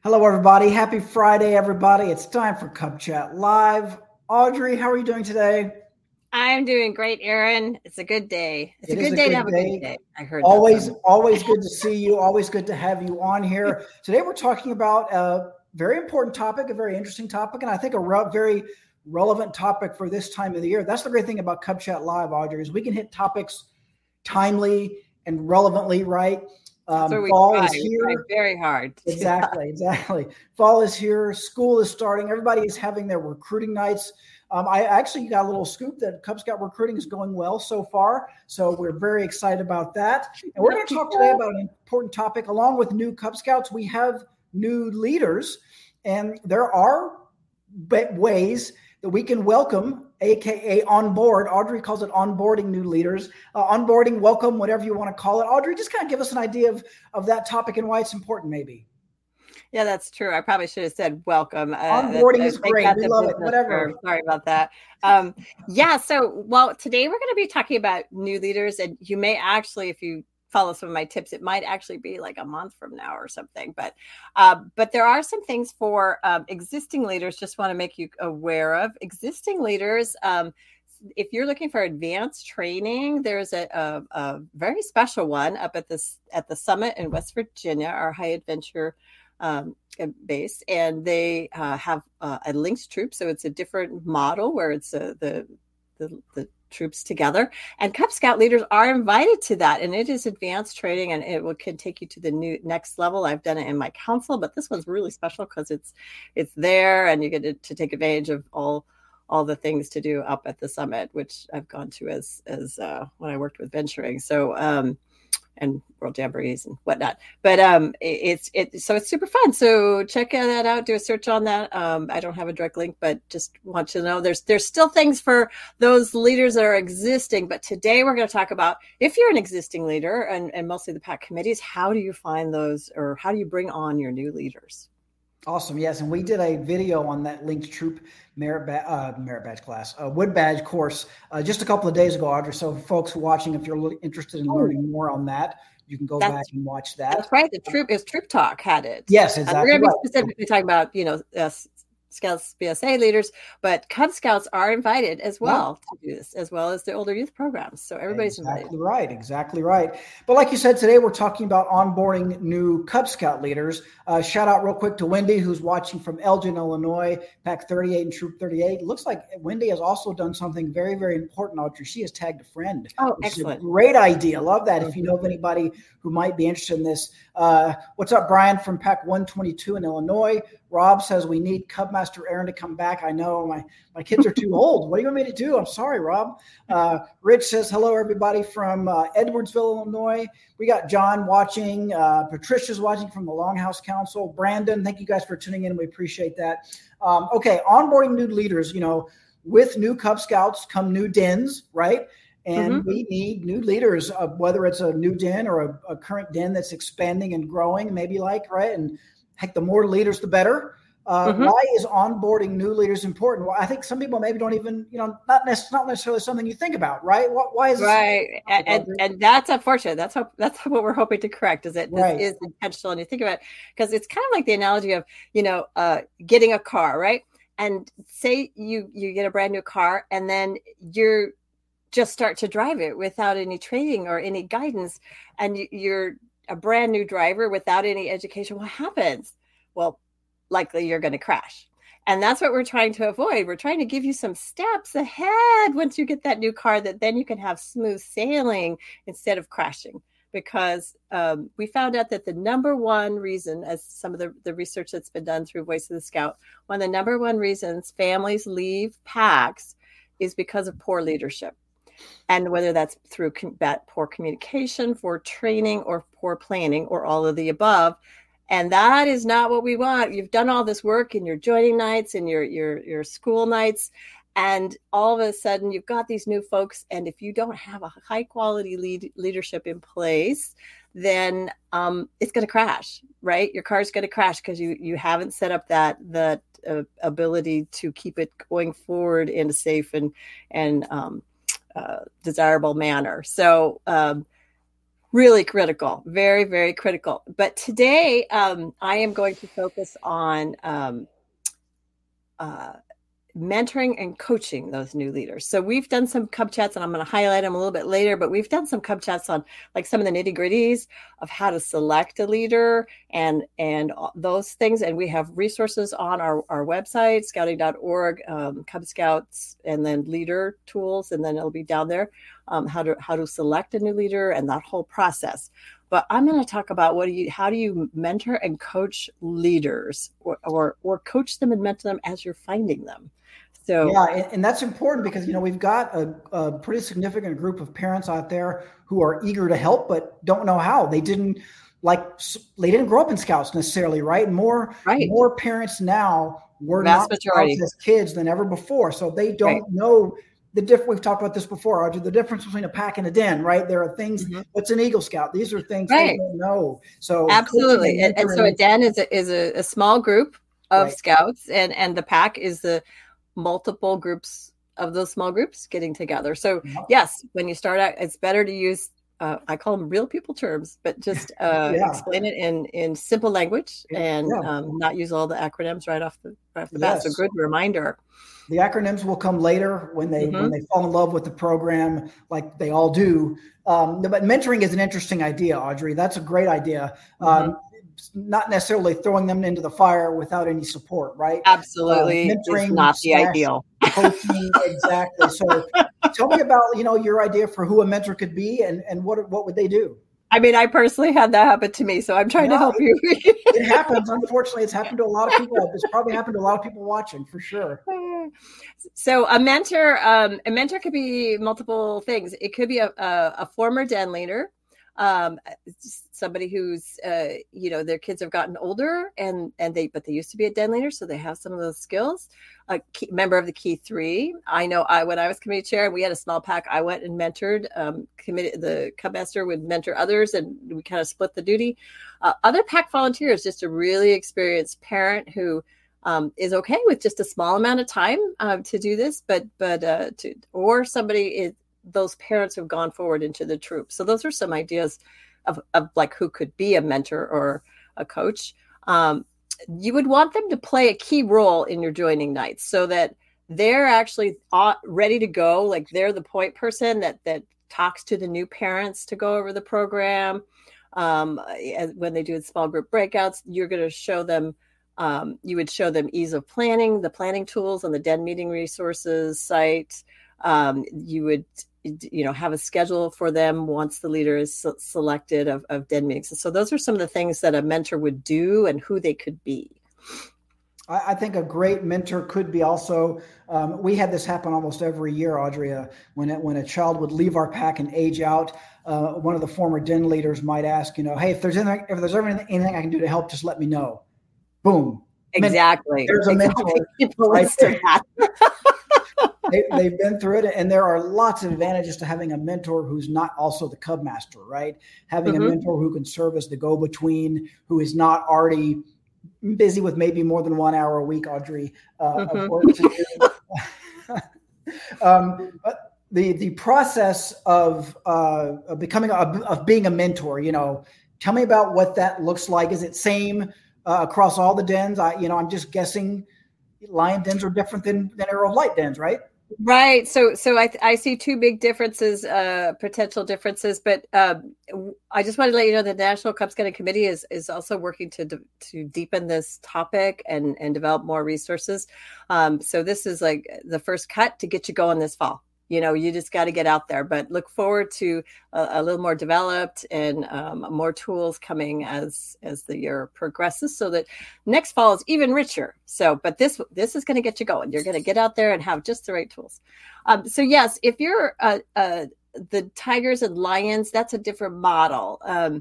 Hello, everybody. Happy Friday, everybody. It's time for Cub Chat Live. Audrey, how are you doing today? I'm doing great, Aaron. It's a good day. It's a It is good a day to good have a good day. day. I heard that Always, somewhere. always good to see you. Always good to have you on here. Today, we're talking about a very important topic, a very interesting topic, and I think a very relevant topic for this time of the year. That's the great thing about Cub Chat Live, Audrey, is we can hit topics timely and relevantly, right? That's what we Fall try. is We try here. very hard to do that. Exactly. Fall is here. School is starting. Everybody is having their recruiting nights. I actually got a little scoop that Cub Scout recruiting is going well so far. So we're very excited about that. And we're going to talk today about an important topic. Along with new Cub Scouts, we have new leaders. And there are ways that we can welcome, aka onboard. Audrey calls it onboarding new leaders. Onboarding, welcome, whatever you want to call it. Audrey, just kind of give us an idea of that topic and why it's important, maybe. Yeah, that's true. I probably should have said welcome. Onboarding is great. We love it. Whatever. Term. Sorry about that. Today we're going to be talking about new leaders, and you may actually, if you follow some of my tips, it might actually be like a month from now or something. But there are some things for existing leaders. Just want to make you aware of existing leaders. If you're looking for advanced training, there's a very special one up at the summit in West Virginia, our high adventure base, and they have a linked troop, so it's a different model where it's the troops together, and Cub Scout leaders are invited to that, and it is advanced training, and can take you to the next level. I've done it in my council, but this one's really special because it's there, and you get to take advantage of all the things to do up at the summit, which I've gone to as when I worked with venturing. So and World Jamborees and whatnot. But it's super fun. So check that out. Do a search on that. I don't have a direct link, but just want to know there's still things for those leaders that are existing. But today we're going to talk about if you're an existing leader and mostly the PAC committees, how do you find those, or how do you bring on your new leaders? Awesome. Yes. And we did a video on that linked troop merit badge class, wood badge course, just a couple of days ago, Audrey. So folks watching, if you're interested in learning more on that, you can go back and watch that. That's right. The Troop Talk had it. Yes, exactly. We're going to be specifically talking about, Scouts BSA leaders, but Cub Scouts are invited as well to do this, as well as the older youth programs. So everybody's invited. Exactly right. But like you said, today we're talking about onboarding new Cub Scout leaders. Shout out real quick to Wendy, who's watching from Elgin, Illinois, PAC 38 and Troop 38. It looks like Wendy has also done something very, very important, Audrey. She has tagged a friend. Oh, excellent. Is a great idea. Love that. If you know of anybody who might be interested in this. What's up, Brian from PAC 122 in Illinois? Rob says we need Cub Master Aaron to come back. I know my kids are too old. What do you want me to do? I'm sorry, Rob. Rich says hello, everybody from Edwardsville, Illinois. We got John watching. Patricia's watching from the Longhouse Council. Brandon, thank you guys for tuning in. We appreciate that. Okay, onboarding new leaders. With new Cub Scouts come new DENs, right? And we need new leaders, whether it's a new den or a current den that's expanding and growing, maybe right? And heck, the more leaders, the better. Why is onboarding new leaders important? Well, I think some people maybe don't even, not necessarily something you think about, right? Why is this? Right, and that's unfortunate. That's what we're hoping to correct. Is that this is intentional, and you think about it, because it's kind of like the analogy of getting a car, right? And say you get a brand new car, and then you're just start to drive it without any training or any guidance, and you're a brand new driver without any education. What happens? Well, likely you're going to crash. And that's what we're trying to avoid. We're trying to give you some steps ahead once you get that new car, that then you can have smooth sailing instead of crashing. Because we found out that the number one reason, as some of the research that's been done through Voice of the Scout, one of the number one reasons families leave PACs is because of poor leadership. And whether that's through poor communication, poor training, or poor planning, or all of the above. And that is not what we want. You've done all this work in your joining nights and your school nights, and all of a sudden you've got these new folks. And if you don't have a high quality leadership in place, then it's going to crash, right? Your car's going to crash because you haven't set up that ability to keep it going forward in a safe and desirable manner. So Really critical, very, very critical. But today, I am going to focus on mentoring and coaching those new leaders. So we've done some Cub Chats, and I'm going to highlight them a little bit later, but we've done some Cub Chats on like some of the nitty gritties of how to select a leader and those things. And we have resources on our website, scouting.org, Cub Scouts, and then leader tools. And then it'll be down there, how to select a new leader and that whole process. But I'm going to talk about how do you mentor and coach leaders or coach them and mentor them as you're finding them. So yeah, and that's important because, we've got a pretty significant group of parents out there who are eager to help, but don't know how. They didn't grow up in Scouts necessarily, right? More parents now were not Scouts as kids than ever before. So they don't know the difference. We've talked about this before, Audrey, the difference between a pack and a den, right? There are things, what's an Eagle Scout? These are things they don't know. So absolutely. And so a den is a small group of Scouts, and the pack is the multiple groups of those small groups getting together. So yes, when you start out, it's better to use, I call them real people terms, but just explain it in simple language and not use all the acronyms right off the bat. So good reminder. The acronyms will come later when they fall in love with the program, like they all do. But mentoring is an interesting idea, Audrey. That's a great idea. Not necessarily throwing them into the fire without any support, right? Absolutely. Mentoring is not the ideal. Coaching, exactly. So tell me about, your idea for who a mentor could be and what would they do? I mean, I personally had that happen to me, so I'm trying to help you. It happens. Unfortunately, it's happened to a lot of people. It's probably happened to a lot of people watching, for sure. So a mentor could be multiple things. It could be a former den leader, somebody who's their kids have gotten older and they used to be a den leader, so they have some of those skills. A member of the Key 3. I know when I was committee chair and we had a small pack, I went and mentored. The Cub Master would mentor others, and we kind of split the duty. Other pack volunteers, just a really experienced parent who is okay with just a small amount of time to do this, or somebody those parents have gone forward into the troop. So those are some ideas of like who could be a mentor or a coach. You would want them to play a key role in your joining nights so that they're actually ready to go. Like they're the point person that talks to the new parents to go over the program. When they do small group breakouts, you're going to show them, you would show them ease of planning, the planning tools on the den meeting resources site. You would have a schedule for them once the leader is selected of den meetings. So those are some of the things that a mentor would do and who they could be. I think a great mentor could be also, we had this happen almost every year, Audrey, when a child would leave our pack and age out, one of the former den leaders might ask, hey, if there's ever anything I can do to help, just let me know. Boom. Exactly. There's a mentor. Right there. They've been through it, and there are lots of advantages to having a mentor who's not also the Cub Master, right? Having a mentor who can serve as the go-between, who is not already busy with maybe more than 1 hour a week, Audrey, of work to do. But the process of being a mentor, tell me about what that looks like. Is it same across all the dens? I'm just guessing lion dens are different than Arrow of Light dens, right? Right. So I see two big differences, potential differences, but I just want to let you know that the National Cub Scouting Committee is also working to deepen this topic and develop more resources. So this is like the first cut to get you going this fall. You just got to get out there, but look forward to a little more developed and more tools coming as the year progresses, so that next fall is even richer. So, but this is going to get you going. You're going to get out there and have just the right tools. So yes, if you're the Tigers and Lions, that's a different model.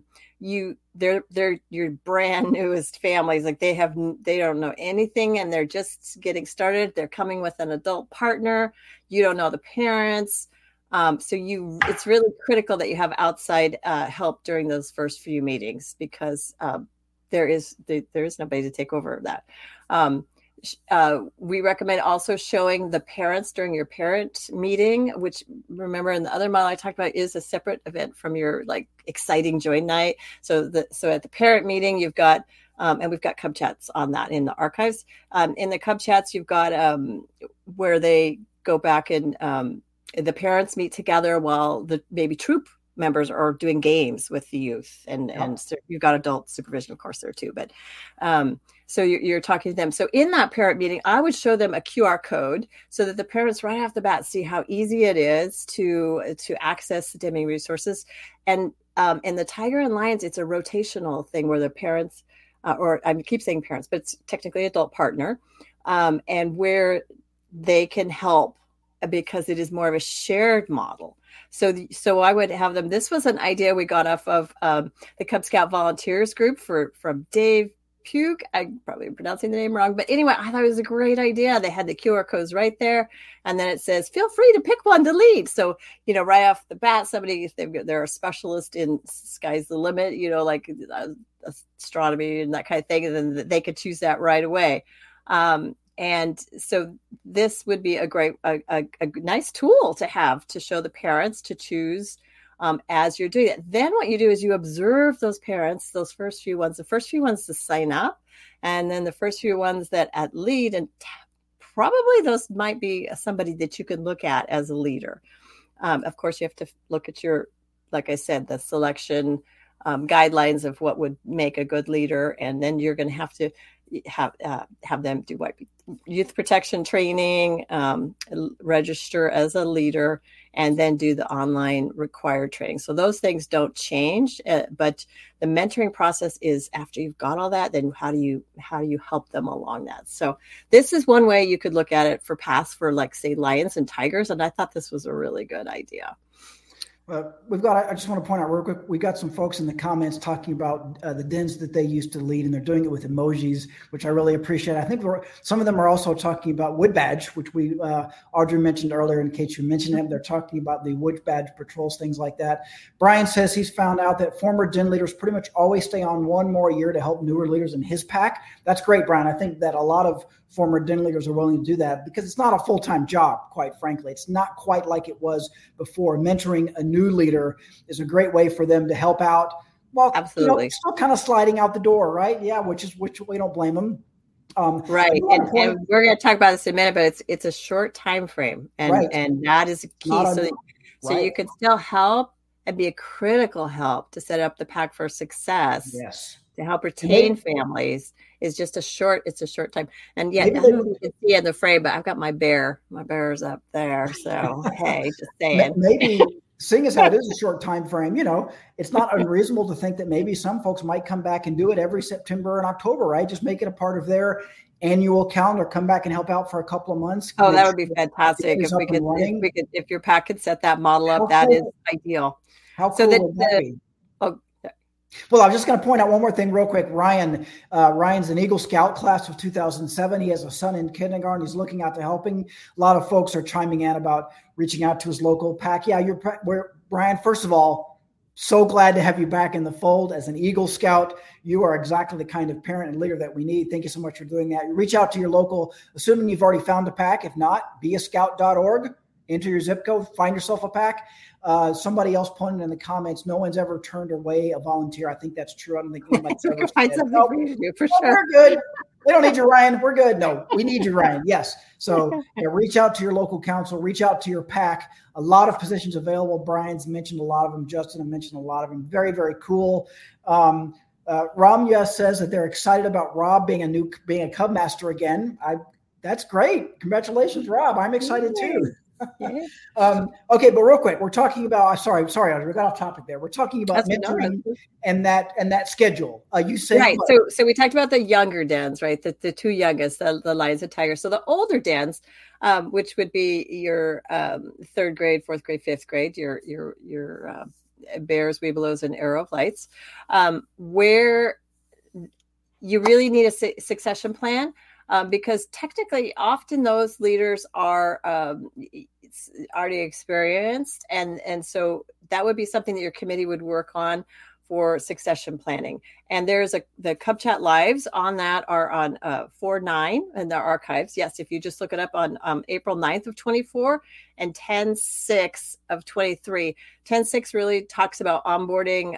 They're your brand newest families. Like they don't know anything and they're just getting started. They're coming with an adult partner. You don't know the parents. So it's really critical that you have outside help during those first few meetings, because there is nobody to take over that. we recommend also showing the parents during your parent meeting, which, remember, in the other model I talked about, is a separate event from your like exciting join night. So at the parent meeting, you've got and we've got Cub Chats on that in the archives. In the Cub Chats, you've got where they go back and the parents meet together while the maybe troop members are doing games with the youth, and so you've got adult supervision, of course, there too. But so you're talking to them. So in that parent meeting, I would show them a QR code so that the parents right off the bat see how easy it is to access the Deming resources. And in the Tiger and Lions, it's a rotational thing where the parents, or I keep saying parents, but it's technically adult partner, and where they can help because it is more of a shared model. So I would have them. This was an idea we got off of the Cub Scout Volunteers group from Dave Pugh. I'm probably pronouncing the name wrong, but anyway, I thought it was a great idea. They had the QR codes right there, and then it says, "Feel free to pick one to lead." So right off the bat, somebody, if they're a specialist in sky's the limit, like astronomy and that kind of thing, and then they could choose that right away. And so this would be a nice tool to have to show the parents to choose as you're doing it. Then what you do is you observe those parents, those the first few ones to sign up, and then the first few ones that at lead, and probably those might be somebody that you can look at as a leader. Of course, you have to look at like I said, the selection guidelines of what would make a good leader, and then you're going to have to have them do youth protection training, register as a leader, and then do the online required training. So those things don't change, but the mentoring process is after you've got all that, then how do you help them along that? So this is one way you could look at it for paths for, like, say, lions and tigers. And I thought this was a really good idea. I just want to point out real quick, we got some folks in the comments talking about the dens that they used to lead, and they're doing it with emojis, which I really appreciate. I think some of them are also talking about Wood Badge, which Audrey mentioned earlier, in case you mentioned it. They're talking about the Wood Badge patrols, things like that. Brian says he's found out that former den leaders pretty much always stay on one more year to help newer leaders in his pack. That's great, Brian. I think that a lot of former den leaders are willing to do that because it's not a full-time job, quite frankly. It's not quite like it was before. Mentoring a new leader is a great way for them to help out. Well, absolutely. Still kind of sliding out the door, right? Yeah, which we don't blame them. Right. And we're going to talk about this in a minute, but it's a short time frame. And, right. And that is a key. So you can still help and be a critical help to set up the pack for success. Yes. To help retain families is just a short time. And yeah, I don't know if you can see in the frame, but I've got my bear's up there. So, hey, just saying. Maybe seeing as how it is a short time frame, it's not unreasonable to think that maybe some folks might come back and do it every September and October, right? Just make it a part of their annual calendar, come back and help out for a couple of months. Oh, that would be fantastic. If your pack could set that model up, that is ideal. How cool would that be? Well, I'm just going to point out one more thing real quick. Ryan's an Eagle Scout class of 2007. He has a son in kindergarten. He's looking out to helping. A lot of folks are chiming in about reaching out to his local pack. Yeah, Brian, first of all, so glad to have you back in the fold as an Eagle Scout. You are exactly the kind of parent and leader that we need. Thank you so much for doing that. Reach out to your local, assuming you've already found a pack. If not, beascout.org. Enter your zip code, find yourself a pack. Somebody else pointed in the comments, no one's ever turned away a volunteer. I think that's true. I don't think anybody's ever find something for you to do, for sure. We're good. We don't need you, Ryan. We're good. No, we need you, Ryan. Yes. So reach out to your local council, reach out to your pack. A lot of positions available. Brian's mentioned a lot of them. Justin mentioned a lot of them. Very, very cool. Ramya says that they're excited about Rob being a Cub Master again. That's great. Congratulations, Rob. I'm excited too. Okay, but real quick, we're talking about. Sorry, Audrey, we got off topic there. We're talking about mentoring and that schedule. You said right. So we talked about the younger dens, right? The two youngest, the lions and tigers. So the older dens, which would be your third grade, fourth grade, fifth grade, your bears, webelos, and arrow of lights, where you really need a succession plan. Because technically, often those leaders are already experienced, and so that would be something that your committee would work on for succession planning. And there's the Cub Chat lives on that are on 4/9 in the archives. Yes, if you just look it up on April 9th of 24 and 10/6 of 23. 10/6 really talks about onboarding.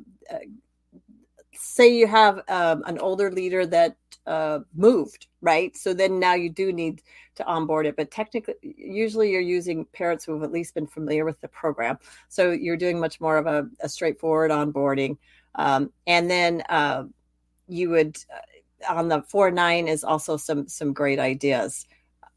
Say you have an older leader that moved, right? So then now you do need to onboard it. But technically, usually you're using parents who have at least been familiar with the program. So you're doing much more of a straightforward onboarding. And then you would, on the 4/9 is also some great ideas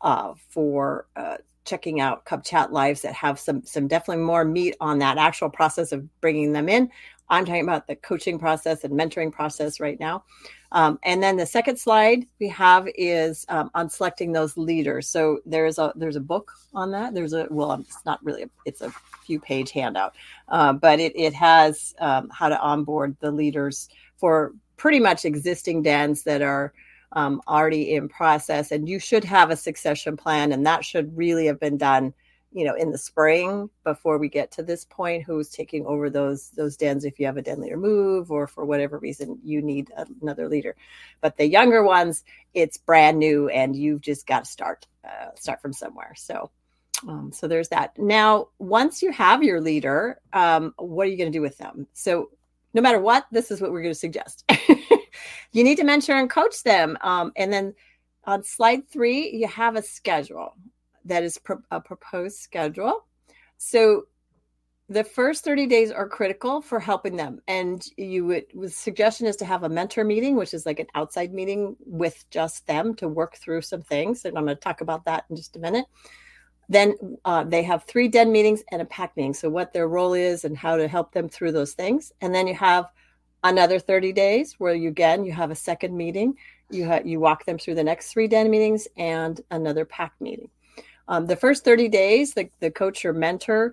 for checking out Cub Chat lives that have some definitely more meat on that actual process of bringing them in. I'm talking about the coaching process and mentoring process right now. And then the second slide we have is on selecting those leaders. So there's a book on that. It's not really, it's a few page handout, but it has how to onboard the leaders for pretty much existing dens that are already in process. And you should have a succession plan, and that should really have been done in the spring before we get to this point, who's taking over those dens if you have a den leader move or for whatever reason you need another leader. But the younger ones, it's brand new and you've just got to start from somewhere. So there's that. Now, once you have your leader, what are you going to do with them? So no matter what, this is what we're going to suggest. You need to mentor and coach them. And then on slide 3, you have a schedule. That is a proposed schedule. So the first 30 days are critical for helping them. And the suggestion is to have a mentor meeting, which is like an outside meeting with just them to work through some things. And I'm going to talk about that in just a minute. Then they have 3 den meetings and a pack meeting. So what their role is and how to help them through those things. And then you have another 30 days where you have a second meeting. You walk them through the next 3 den meetings and another pack meeting. The first 30 days, the coach or mentor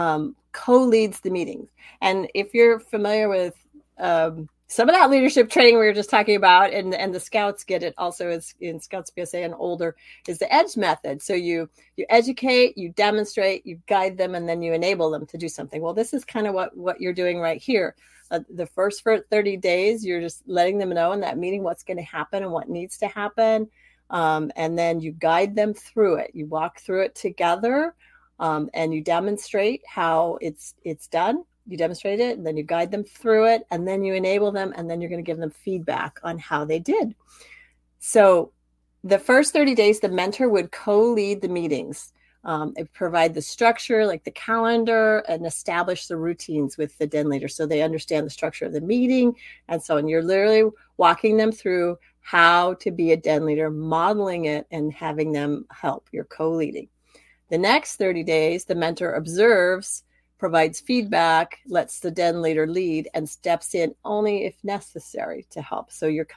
co-leads the meetings. And if you're familiar with some of that leadership training we were just talking about, and the scouts get it also is in Scouts PSA and older, is the EDGE method. So you educate, you demonstrate, you guide them, and then you enable them to do something. Well, this is kind of what you're doing right here. The first 30 days, you're just letting them know in that meeting what's going to happen and what needs to happen. And then you guide them through it. You walk through it together, and you demonstrate how it's done. You demonstrate it, and then you guide them through it, and then you enable them, and then you're going to give them feedback on how they did. So the first 30 days, the mentor would co-lead the meetings, provide the structure, like the calendar, and establish the routines with the den leader so they understand the structure of the meeting. And so on. You're literally walking them through how to be a den leader, modeling it, and having them help. You're co-leading. The next 30 days, the mentor observes, provides feedback, lets the den leader lead, and steps in only if necessary to help. So you're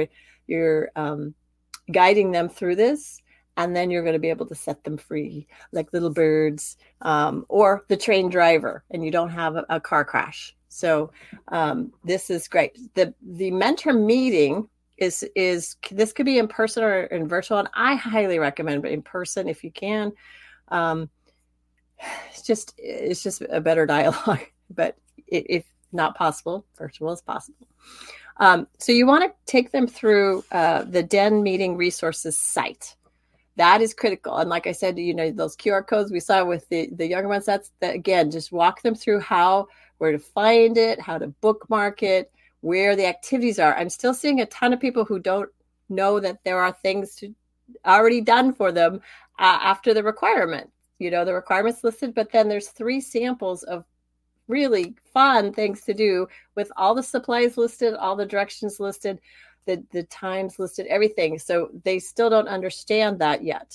guiding them through this, and then you're going to be able to set them free like little birds, or the trained driver, and you don't have a car crash. So this is great. The mentor meeting is this could be in person or in virtual, and I highly recommend in person if you can. It's just a better dialogue, but if not possible, virtual is possible. So you want to take them through the Den Meeting Resources site. That is critical. And like I said, those QR codes we saw with the younger ones, again, just walk them through where to find it, how to bookmark it, where the activities are. I'm still seeing a ton of people who don't know that there are things already done for them after the requirement. The requirements listed, but then there's 3 samples of really fun things to do with all the supplies listed, all the directions listed, the times listed, everything. So they still don't understand that yet.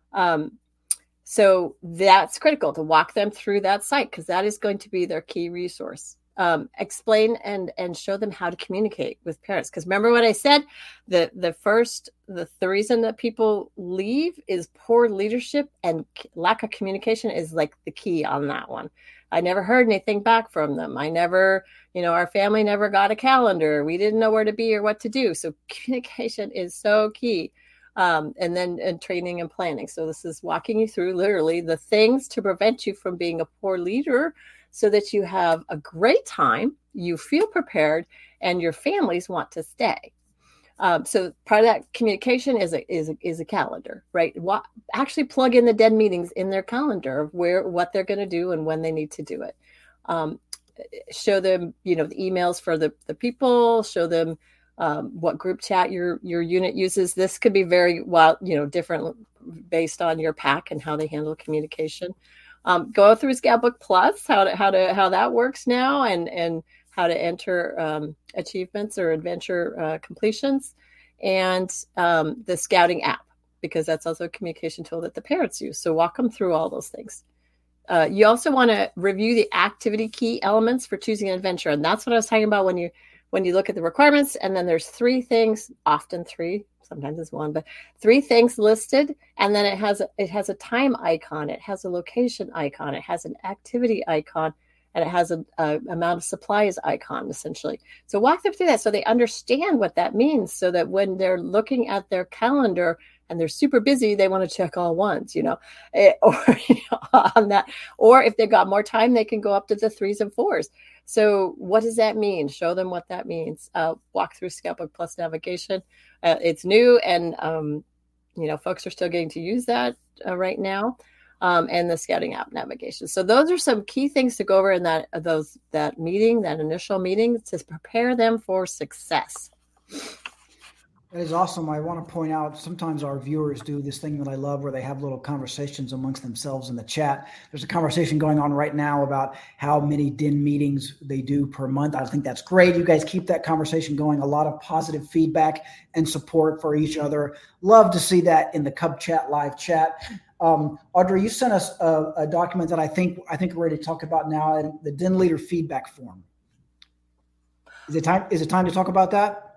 So that's critical to walk them through that site, because that is going to be their key resource. Explain and show them how to communicate with parents. Because remember what I said, the reason that people leave is poor leadership, and lack of communication is like the key on that one. I never heard anything back from them. Our family never got a calendar. We didn't know where to be or what to do. So communication is so key. And training and planning. So this is walking you through literally the things to prevent you from being a poor leader, so that you have a great time you feel prepared and your families want to stay. So part of that communication is a calendar, right? Actually plug in the DEN meetings in their calendar of what they're going to do and when they need to do it. Show them, the emails for the people, show them what group chat your unit uses. This could be very different based on your PAC and how they handle communication. Go through Scoutbook Plus, how that works now, and how to enter achievements or adventure completions, and the scouting app, because that's also a communication tool that the parents use. So walk them through all those things. You also want to review the activity key elements for choosing an adventure. And that's what I was talking about when you look at the requirements. And then there's 3 things, often 3, sometimes it's 1, but 3 things listed. And then it has a time icon. It has a location icon. It has an activity icon. And it has a amount of supplies icon, essentially. So walk them through that so they understand what that means, so that when they're looking at their calendar and they're super busy, they want to check all ones, on that. Or if they've got more time, they can go up to the 3s and 4s. So what does that mean? Show them what that means. Walk through Scoutbook Plus navigation. It's new, and folks are still getting to use that right now. And the scouting app navigation. So those are some key things to go over in that initial meeting, to prepare them for success. That is awesome. I want to point out, sometimes our viewers do this thing that I love, where they have little conversations amongst themselves in the chat. There's a conversation going on right now about how many DEN meetings they do per month. I think that's great. You guys keep that conversation going. A lot of positive feedback and support for each other. Love to see that in the Cub Chat live chat. Audrey, you sent us a document that I think we're ready to talk about now, and the DEN leader feedback form. Is it time to talk about that?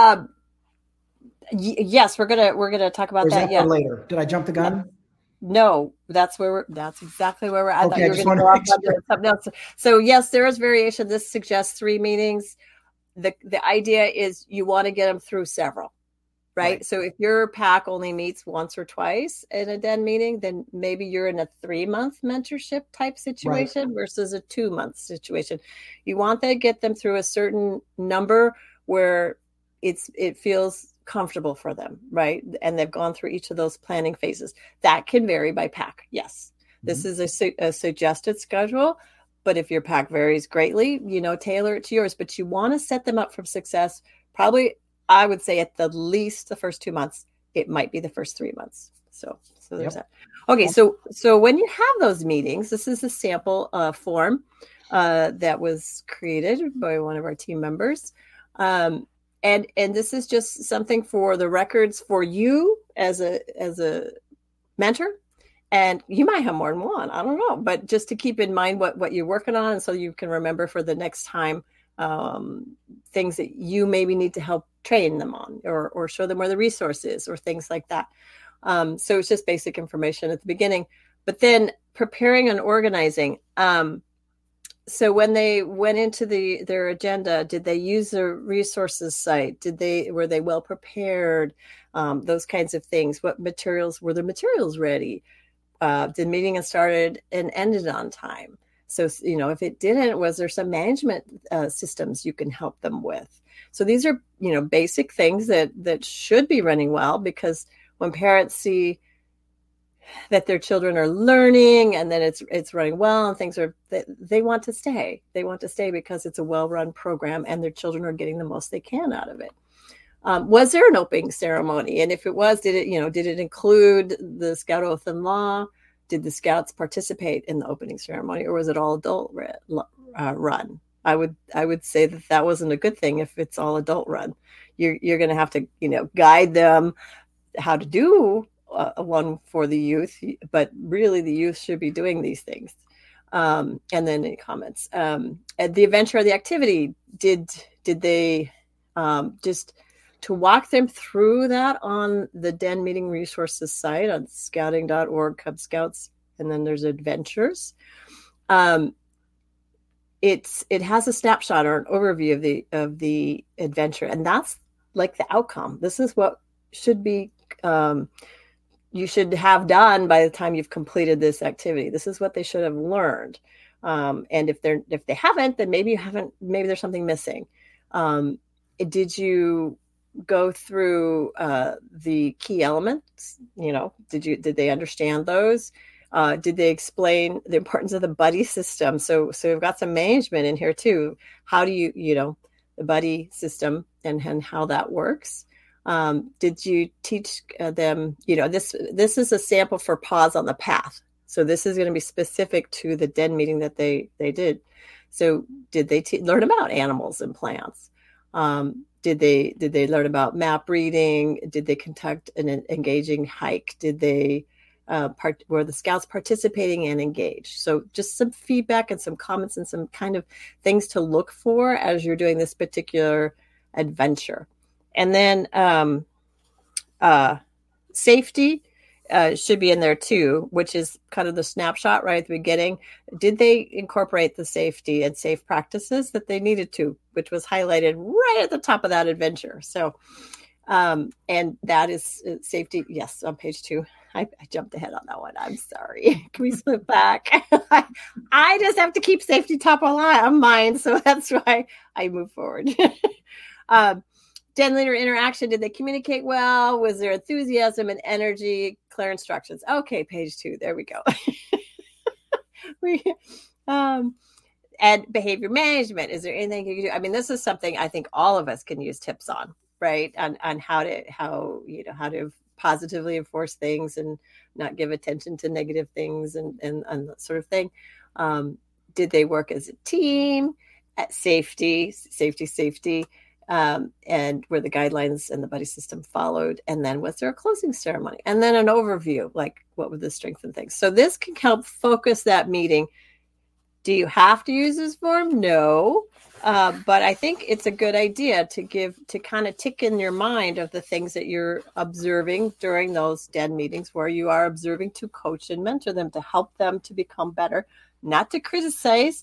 Yes, we're gonna talk about that. Yeah. Later. Did I jump the gun? No, that's exactly where we're at. Okay, I thought you were going to go off on something else. So yes, there is variation. This suggests 3 meetings. The idea is you want to get them through several. Right. So if your PAC only meets once or twice in a DEN meeting, then maybe you're in a 3-month mentorship type situation versus a 2-month situation. You want to get them through a certain number where it feels comfortable for them, right? And they've gone through each of those planning phases. That can vary by PAC. Yes. This is a suggested schedule, but if your PAC varies greatly, tailor it to yours. But you want to set them up for success. Probably, I would say, at the least the first 2 months. It might be the first 3 months. So there's that. Okay, so when you have those meetings, this is a sample form that was created by one of our team members, and this is just something for the records for you as a mentor. And you might have more than one, I don't know, but just to keep in mind what you're working on, and so you can remember for the next time things that you maybe need to help train them on, or show them where the resource is, or things like that. So it's just basic information at the beginning, but then preparing and organizing. So when they went into their agenda, did they use the resources site? Were they well prepared? Those kinds of things. Were the materials ready? Did meeting started and ended on time? So, if it didn't, was there some management systems you can help them with? So these are, basic things that should be running well, because when parents see that their children are learning and then it's running well and things are, they want to stay. They want to stay because it's a well-run program and their children are getting the most they can out of it. Was there an opening ceremony? And if it was, did it include the Scout Oath and Law? Did the Scouts participate in the opening ceremony, or was it all adult run? I would say that wasn't a good thing if it's all adult run. You're going to have to, guide them how to do one for the youth, but really the youth should be doing these things. And then any comments? At the adventure or the activity, did they just to walk them through that on the DEN meeting resources site on scouting.org, Cub Scouts, and then there's adventures. It has a snapshot or an overview of the adventure, and that's like the outcome. This is what should be you should have done by the time you've completed this activity. This is what they should have learned. And if they haven't, then maybe there's something missing. Did you go through the key elements? Did they understand those? Did they explain the importance of the buddy system? So we've got some management in here too. How do you, the buddy system and how that works? Did you teach them, this is a sample for Pause on the Path. So this is going to be specific to the DEN meeting that they did. So did they learn about animals and plants? Did they learn about map reading? Did they conduct an engaging hike? Did they were the scouts participating and engaged? So just some feedback and some comments and some kind of things to look for as you're doing this particular adventure. And then safety should be in there too, which is kind of the snapshot right at the beginning. Did they incorporate the safety and safe practices that they needed to, which was highlighted right at the top of that adventure? So, and that is safety. Yes, on page 2. I jumped ahead on that one. I'm sorry. Can we flip back? I just have to keep safety top of mind. So that's why I move forward. Den leader interaction. Did they communicate well? Was there enthusiasm and energy? Clear instructions. Okay, page 2. There we go. And behavior management. Is there anything you can do? I mean, this is something I think all of us can use tips on, right? On how to positively enforce things and not give attention to negative things and that sort of thing. Did they work as a team? At safety? And were the guidelines and the buddy system followed? And then was there a closing ceremony? And then an overview, like what were the strengths and things? So this can help focus that meeting. Do you have to use this form? No. But I think it's a good idea to kind of tick in your mind of the things that you're observing during those DEN meetings where you are observing to coach and mentor them to help them to become better, not to criticize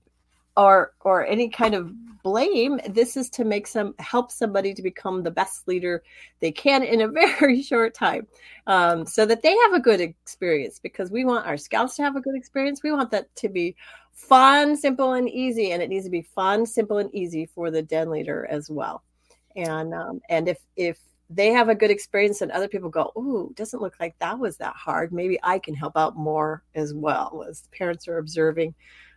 or any kind of blame. This is to help somebody to become the best leader they can in a very short time, so that they have a good experience, because we want our scouts to have a good experience. We want that to be fun, simple, and easy, and it needs to be fun, simple, and easy for the DEN leader as well. And if they have a good experience and other people go, "Ooh, it doesn't look like that was that hard. Maybe I can help out more as well," as parents are observing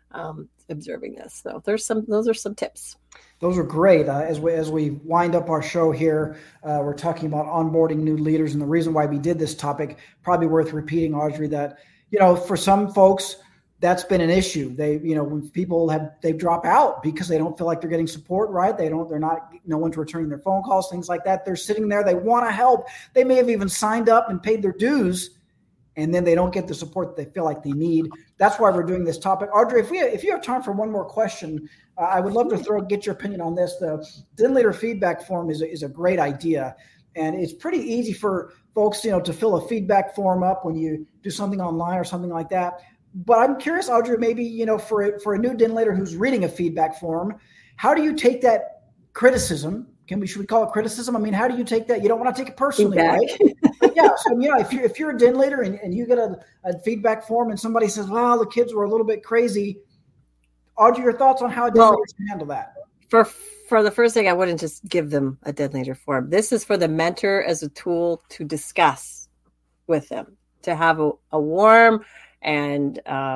this. So those are some tips. Those are great. As we wind up our show here, we're talking about onboarding new leaders, and the reason why we did this topic, probably worth repeating, Audrey, that for some folks that's been an issue. When people they drop out because they don't feel like they're getting support, right? No one's returning their phone calls, things like that. They're sitting there, they want to help. They may have even signed up and paid their dues, and then they don't get the support that they feel like they need. That's why we're doing this topic. Audrey, if you have time for one more question, I would love to get your opinion on this. The DEN leader feedback form is a great idea, and it's pretty easy for folks, to fill a feedback form up when you do something online or something like that. But I'm curious, Audrey, maybe, for a new DEN leader who's reading a feedback form, how do you take that criticism? Should we call it criticism? I mean, how do you take that? You don't want to take it personally, right? But yeah. So, if you're a DEN leader and you get a feedback form and somebody says, well, the kids were a little bit crazy, Audrey, your thoughts on how a DEN leader can handle that? For the first thing, I wouldn't just give them a DEN leader form. This is for the mentor as a tool to discuss with them, to have a warm and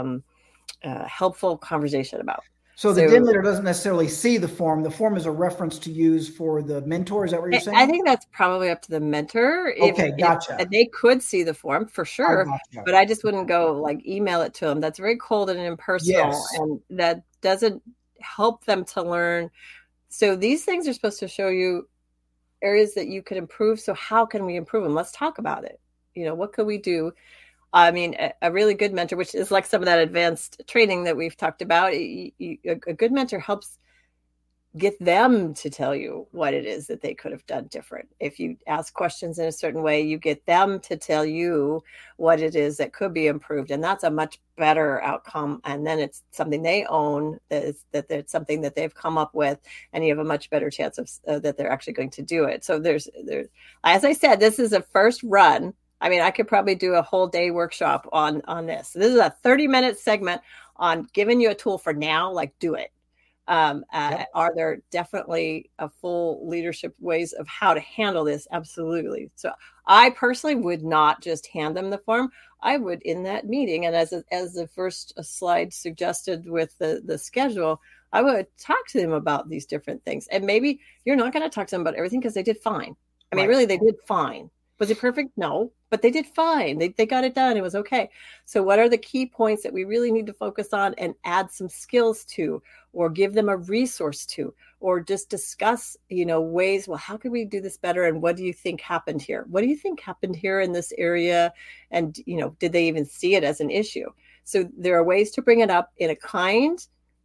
helpful conversation about. So the DEN leader doesn't necessarily see the form. The form is a reference to use for the mentor. Is that what you're saying? I think that's probably up to the mentor. Okay, gotcha. They could see the form for sure, gotcha. But I just wouldn't go email it to them. That's very cold and impersonal, yes. And that doesn't help them to learn. So these things are supposed to show you areas that you could improve. So how can we improve them? Let's talk about it. What could we do? I mean, a really good mentor, which is like some of that advanced training that we've talked about, a good mentor helps get them to tell you what it is that they could have done different. If you ask questions in a certain way, you get them to tell you what it is that could be improved. And that's a much better outcome. And then it's something they own, that it's something that they've come up with, and you have a much better chance of that they're actually going to do it. So there's, as I said, this is a first run. I mean, I could probably do a whole day workshop on this. This is a 30-minute segment on giving you a tool for now, like do it. Are there definitely a full leadership ways of how to handle this? Absolutely. So I personally would not just hand them the form. I would, in that meeting, and as the first slide suggested with the schedule, I would talk to them about these different things. And maybe you're not going to talk to them about everything because they did fine. I mean, really, they did fine. Was it perfect? No, but they did fine. They got it done. It was okay. So what are the key points that we really need to focus on and add some skills to, or give them a resource to, or just discuss, ways, well, how can we do this better? And what do you think happened here? What do you think happened here in this area? And, did they even see it as an issue? So there are ways to bring it up in a kind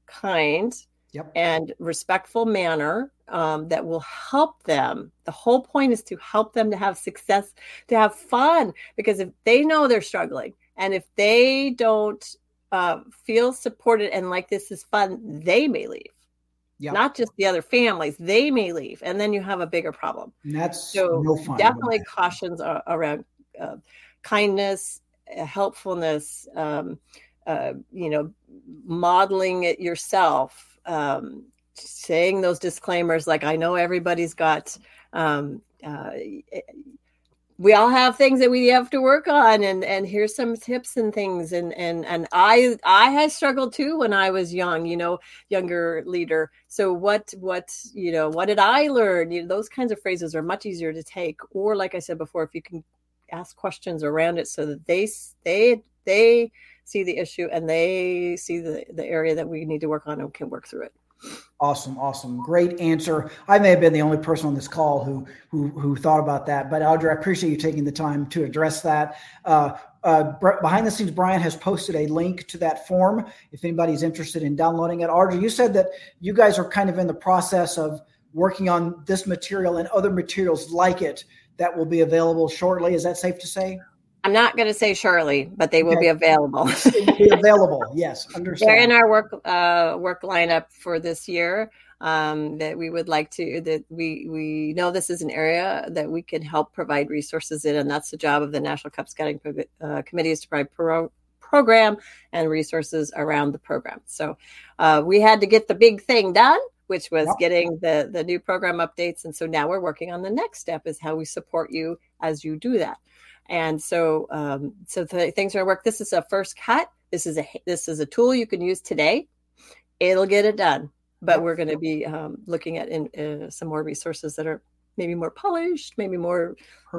and respectful manner that will help them. The whole point is to help them to have success, to have fun, because if they know they're struggling and if they don't feel supported and like this is fun, they may leave. Not just the other families, they may leave. And then you have a bigger problem. And that's no fun. Definitely cautions around kindness, helpfulness, modeling it yourself, saying those disclaimers, like, I know everybody's got, we all have things that we have to work on, and here's some tips and things. And I had struggled too when I was younger leader. So what did I learn? Those kinds of phrases are much easier to take. Or like I said before, if you can ask questions around it so that they see the issue and they see the area that we need to work on and can work through it. Awesome. Great answer. I may have been the only person on this call who thought about that, but Audrey, I appreciate you taking the time to address that. Behind the scenes, Brian has posted a link to that form if anybody's interested in downloading it. Audrey, you said that you guys are kind of in the process of working on this material and other materials like it that will be available shortly. Is that safe to say? I'm not going to say surely, but they will be available. They will be available. Yes, understand. They're in our work lineup for this year. That we would like to. That we know this is an area that we can help provide resources in, and that's the job of the National Cub Scouting Committee, is to provide program and resources around the program. So we had to get the big thing done, which was getting the new program updates, and so now we're working on the next step, is how we support you as you do that. And so things are at work. This is a first cut. This is a tool you can use today. It'll get it done. But we're going to be looking at some more resources that are maybe more polished, maybe more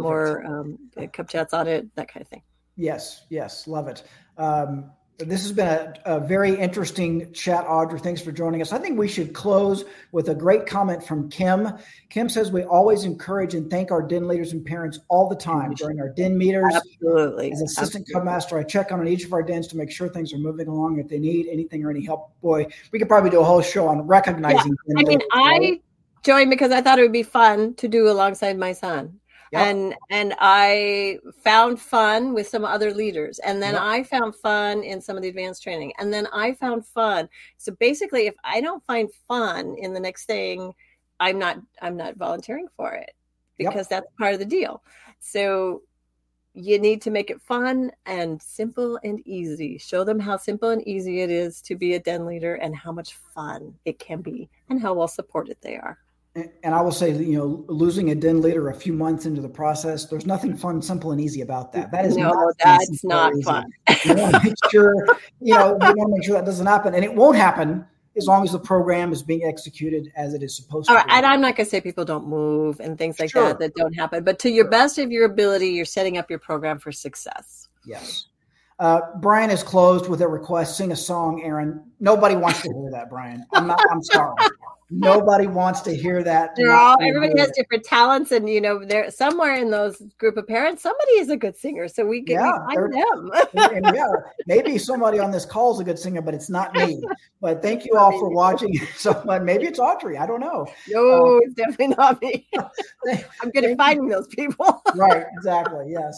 Cub Chats on it, that kind of thing. Yes, love it. This has been a very interesting chat, Audrey. Thanks for joining us. I think we should close with a great comment from Kim. Kim says, we always encourage and thank our den leaders and parents all the time during our den meetings. Absolutely. As assistant Cub Master, I check on each of our dens to make sure things are moving along. If they need anything or any help, boy, we could probably do a whole show on recognizing. Yeah. I mean, I joined because I thought it would be fun to do alongside my son. Yep. And I found fun with some other leaders. And then I found fun in some of the advanced training. And then I found fun. So basically, if I don't find fun in the next thing, I'm not volunteering for it, because that's part of the deal. So you need to make it fun and simple and easy. Show them how simple and easy it is to be a den leader and how much fun it can be and how well supported they are. And I will say, losing a den leader a few months into the process, there's nothing fun, simple, and easy about that. That is that's not fun. You want to make sure, that doesn't happen, and it won't happen as long as the program is being executed as it is supposed to. And I'm not going to say people don't move and things like that don't happen, but to your best of your ability, you're setting up your program for success. Yes. Brian is closed with a request: sing a song, Aaron. Nobody wants to hear that, Brian. I'm sorry. Nobody wants to hear that. Everybody has different talents, and there somewhere in those group of parents, somebody is a good singer. So we can find them. Maybe somebody on this call is a good singer, but it's not me. But thank you all for watching. So maybe it's Audrey. I don't know. No, it's definitely not me. I'm good at finding those people. Right. Exactly. Yes.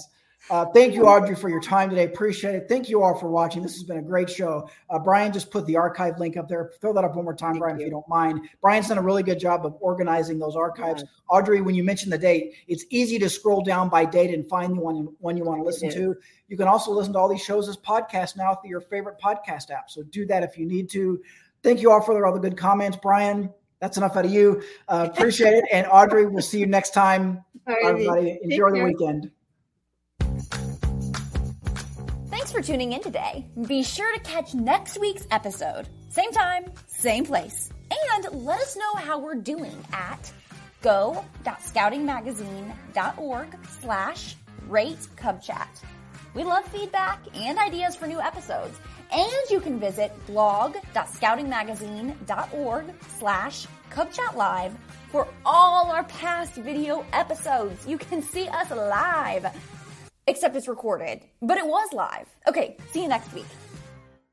Thank you, Audrey, for your time today. Appreciate it. Thank you all for watching. This has been a great show. Brian just put the archive link up there. Throw that up one more time, Brian, if you don't mind. Brian's done a really good job of organizing those archives. Yeah. Audrey, when you mentioned the date, it's easy to scroll down by date and find the one you want to listen to. You can also listen to all these shows as podcasts now through your favorite podcast app. So do that if you need to. Thank you all for all the good comments. Brian, that's enough out of you. Appreciate it. And Audrey, we'll see you next time. Everybody, enjoy the weekend. Thanks for tuning in today. Be sure to catch next week's episode. Same time, same place. And let us know how we're doing at go.scoutingmagazine.org/ratecubchat. We love feedback and ideas for new episodes. And you can visit blog.scoutingmagazine.org/CubChatLive for all our past video episodes. You can see us live. Except it's recorded, but it was live. Okay, see you next week.